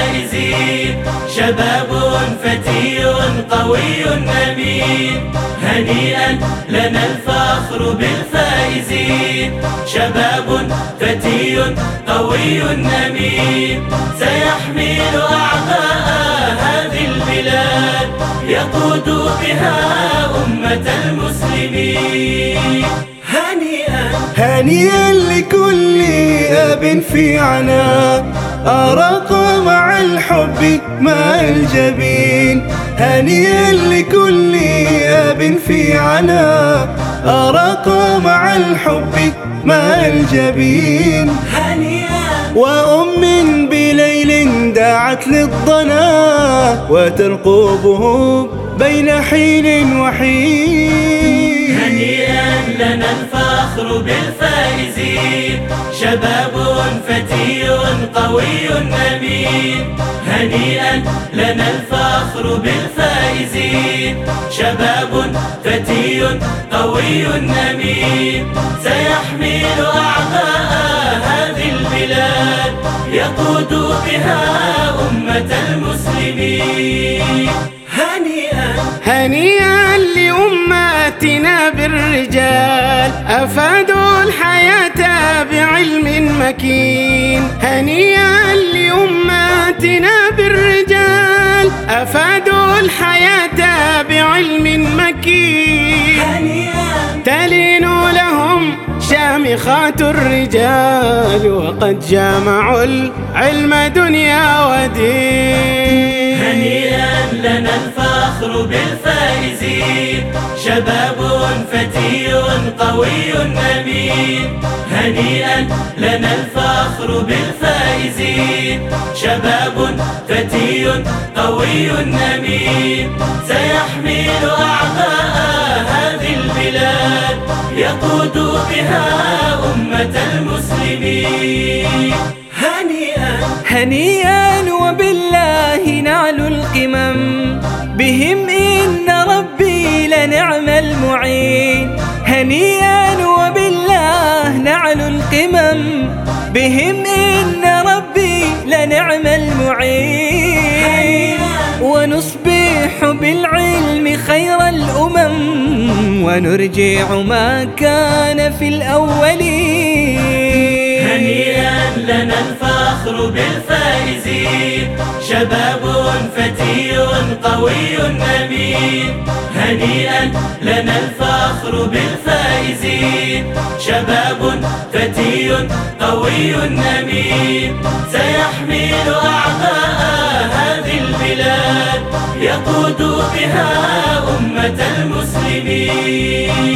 بالفائزين، شباب فتي قوي أمين. هنيئا لنا الفخر بالفائزين، شباب فتي قوي أمين. سيحمل أعباء هذه البلاد، يقود بها أمة المسلمين. هنيئا لكل أب في عناء، أراق مع الحب ماء الجبين. هنيئا لكل أب في عناء، أراق مع الحب ماء الجبين. وأم بليل دعت للضنا، وترقبه بين حين وحين. هنيئا لنا الفخر بالفائزين، شباب فتي قوي أمين. هنيئا لنا الفخر بالفائزين، شباب فتي قوي أمين. سيحمل أعباء هذه البلاد، يقود بها أمة المسلمين. هنيئا لأمتنا بالرجال، أفادوا الحياة بعلم مكين. هنيئا لأمتنا بالرجال، أفادوا الحياة بعلم مكين. تلين لهم شامخات الرجال، وقد جامعوا العلم دنيا ودين. هنيئا لنا الفخر بالفائزين، شباب فتي قوي أمين. هنيئا لنا الفخر بالفائزين، شباب فتي قوي أمين. سيحمل أعباء هذه البلاد، يقود بها أمة المسلمين. هنيئا وبالله نعلو القمم، بهم إن ربي لنعم المعين. هنيئا وبالله نعلو القمم، بهم إن ربي لنعم المعين. ونصبح بالعلم خير الأمم، ونرجع ما كان في الأولين. هنيئا لنا الفخر بالفائزين، شباب فتي قوي أمين. هنيئا لنا الفخر بالفائزين، شباب فتي قوي أمين. سيحمل أعباء هذه البلاد، يقود بها أمة المسلمين.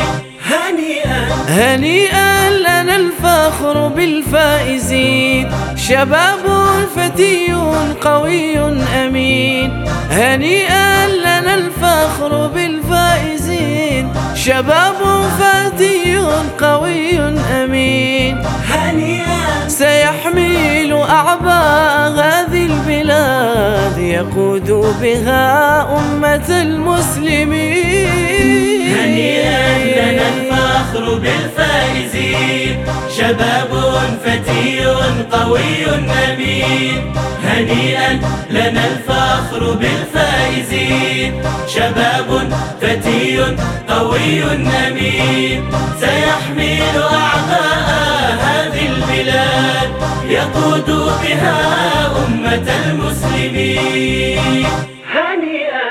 هنيئا لنا الفخر بالفائزين، شباب فتي قوي أمين. هنيئا لنا الفخر بالفائزين، شباب فتي قوي أمين. سيحمل أعباء هذه البلاد، يقود بها أمة المسلمين. هنيئا لنا الفخر بالفائزين، شباب فتي قوي أمين. هنيئا لنا الفخر بالفائزين، شباب فتي قوي أمين. سيحمل أعباء هذه البلاد، يقود بها أمة المسلمين.